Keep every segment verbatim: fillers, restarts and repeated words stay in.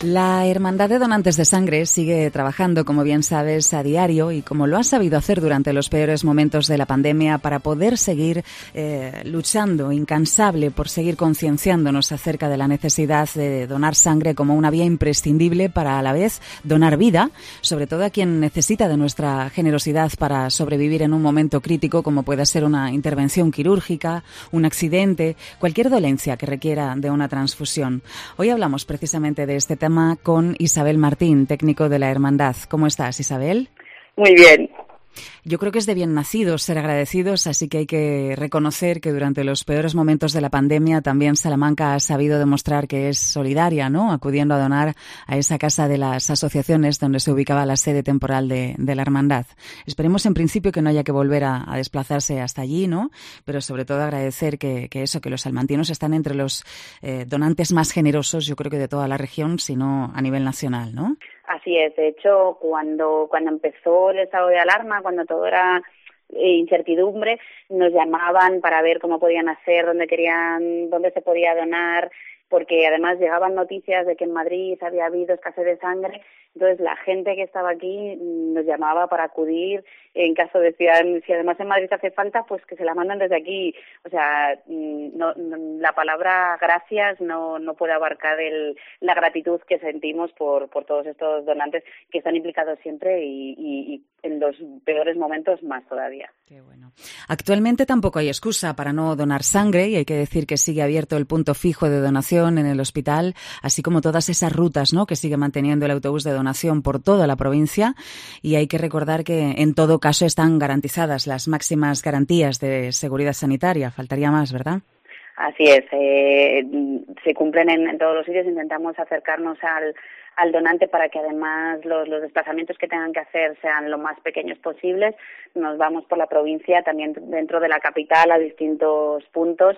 La Hermandad de Donantes de Sangre sigue trabajando, como bien sabes, a diario y como lo ha sabido hacer durante los peores momentos de la pandemia para poder seguir eh, luchando incansable por seguir concienciándonos acerca de la necesidad de donar sangre como una vía imprescindible para a la vez donar vida, sobre todo a quien necesita de nuestra generosidad para sobrevivir en un momento crítico como pueda ser una intervención quirúrgica, un accidente, cualquier dolencia que requiera de una transfusión. Hoy hablamos precisamente de este tema con Isabel Martín, técnico de la Hermandad. ¿Cómo estás, Isabel? Muy bien. Yo creo que es de bien nacidos ser agradecidos, así que hay que reconocer que durante los peores momentos de la pandemia también Salamanca ha sabido demostrar que es solidaria, ¿no? Acudiendo a donar a esa casa de las asociaciones donde se ubicaba la sede temporal de, de la Hermandad. Esperemos en principio que no haya que volver a, a desplazarse hasta allí, ¿no? Pero sobre todo agradecer que, que eso, que los salmantinos están entre los eh, donantes más generosos, yo creo que de toda la región, sino a nivel nacional, ¿no? Así es. De hecho, cuando cuando empezó el estado de alarma, cuando todo era incertidumbre, nos llamaban para ver cómo podían hacer, dónde querían, dónde se podía donar, porque además llegaban noticias de que en Madrid había habido escasez de sangre. Entonces la gente que estaba aquí nos llamaba para acudir, en caso de si, si además en Madrid hace falta, pues que se la mandan desde aquí. O sea, no, no, la palabra gracias no no puede abarcar el, la gratitud que sentimos por por todos estos donantes que están implicados siempre y, y, y en los peores momentos más todavía. Qué bueno. Actualmente tampoco hay excusa para no donar sangre y hay que decir que sigue abierto el punto fijo de donación en el hospital, así como todas esas rutas, ¿no?, que sigue manteniendo el autobús de donación por toda la provincia, y hay que recordar que en todo caso están garantizadas las máximas garantías de seguridad sanitaria. Faltaría más, ¿verdad? Así es, eh, se cumplen en, en todos los sitios. Intentamos acercarnos al, al donante para que además los, los desplazamientos que tengan que hacer sean lo más pequeños posibles. Nos vamos por la provincia, también dentro de la capital, a distintos puntos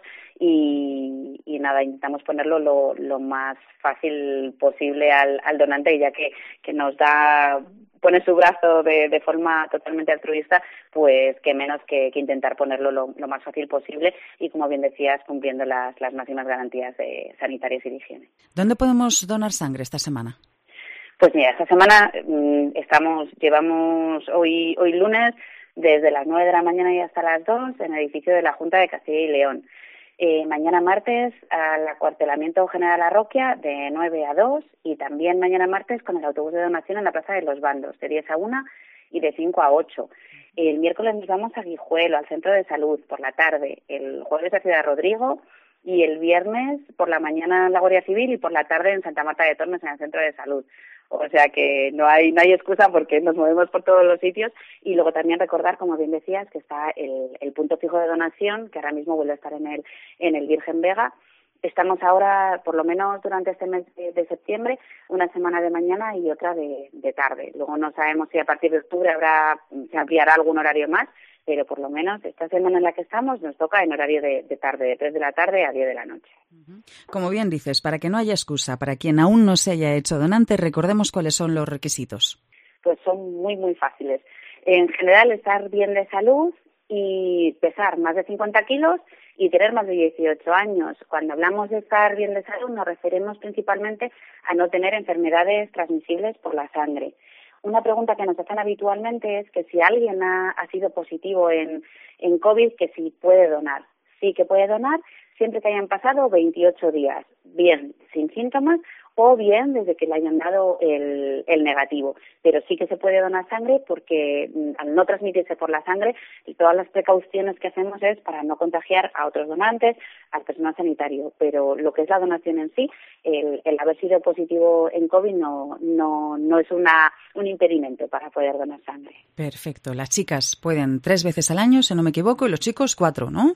y, y nada, intentamos ponerlo lo, lo más fácil posible al, al donante, ya que, que nos da... pone su brazo de, de forma totalmente altruista, pues que menos que, que intentar ponerlo lo, lo más fácil posible y, como bien decías, cumpliendo las, las máximas garantías de sanitarias y de higiene. ¿Dónde podemos donar sangre esta semana? Pues mira, esta semana mmm, estamos, llevamos hoy, hoy lunes desde las nueve de la mañana y hasta las dos en el edificio de la Junta de Castilla y León. Eh, mañana martes al acuartelamiento General Arroquia de nueve a dos y también mañana martes con el autobús de donación en la Plaza de los Bandos de diez a una y de cinco a ocho. El miércoles nos vamos a Guijuelo, al Centro de Salud, por la tarde. El jueves a Ciudad Rodrigo y el viernes por la mañana en la Guardia Civil y por la tarde en Santa Marta de Tormes en el Centro de Salud. O sea que no hay no hay excusa porque nos movemos por todos los sitios. Y luego también recordar, como bien decías, que está el, el punto fijo de donación, que ahora mismo vuelve a estar en el en el Virgen Vega. Estamos ahora, por lo menos durante este mes de, de septiembre, una semana de mañana y otra de, de tarde. Luego no sabemos si a partir de octubre habrá se ampliará algún horario más, pero por lo menos esta semana en la que estamos nos toca en horario de, de tarde, de tres de la tarde a diez de la noche. Como bien dices, para que no haya excusa, para quien aún no se haya hecho donante, recordemos cuáles son los requisitos. Pues son muy, muy fáciles. En general, estar bien de salud y pesar más de cincuenta kilos y tener más de dieciocho años. Cuando hablamos de estar bien de salud, nos referimos principalmente a no tener enfermedades transmisibles por la sangre. Una pregunta que nos hacen habitualmente es que si alguien ha, ha sido positivo en, en COVID, que si puede donar. Sí que puede donar siempre que hayan pasado veintiocho días, bien sin síntomas o bien desde que le hayan dado el, el negativo. Pero sí que se puede donar sangre porque al no transmitirse por la sangre, todas las precauciones que hacemos es para no contagiar a otros donantes, al personal sanitario. Pero lo que es la donación en sí, el, el haber sido positivo en COVID no, no, no es una, un impedimento para poder donar sangre. Perfecto. Las chicas pueden tres veces al año, si no me equivoco, y los chicos cuatro, ¿no?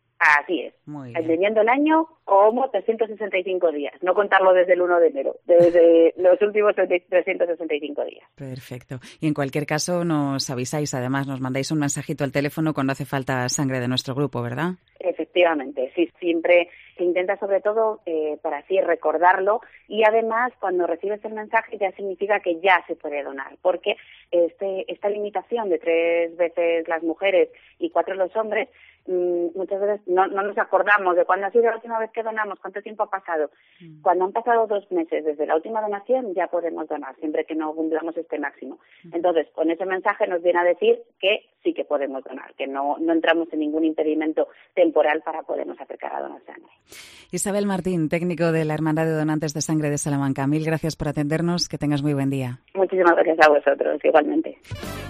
Así es. Muy bien. Atendiendo el año como trescientos sesenta y cinco días, no contarlo desde el uno de enero, desde los últimos trescientos sesenta y cinco días. Perfecto. Y en cualquier caso nos avisáis, además nos mandáis un mensajito al teléfono cuando hace falta sangre de nuestro grupo, ¿verdad? Efectivamente, sí, siempre se intenta sobre todo eh, para así recordarlo y además cuando recibes el mensaje ya significa que ya se puede donar, porque este esta limitación de tres veces las mujeres y cuatro los hombres mmm, muchas veces no, no nos acordamos de cuándo ha sido la última vez que donamos, cuánto tiempo ha pasado. Mm. Cuando han pasado dos meses desde la última donación ya podemos donar, siempre que no cumplamos este máximo. Mm. Entonces, con ese mensaje nos viene a decir que sí que podemos donar, que no, no entramos en ningún impedimento temporal para podernos acercar a donar sangre. Isabel Martín, técnico de la Hermandad de Donantes de Sangre de Salamanca. Mil gracias por atendernos. Que tengas muy buen día. Muchísimas gracias a vosotros, igualmente.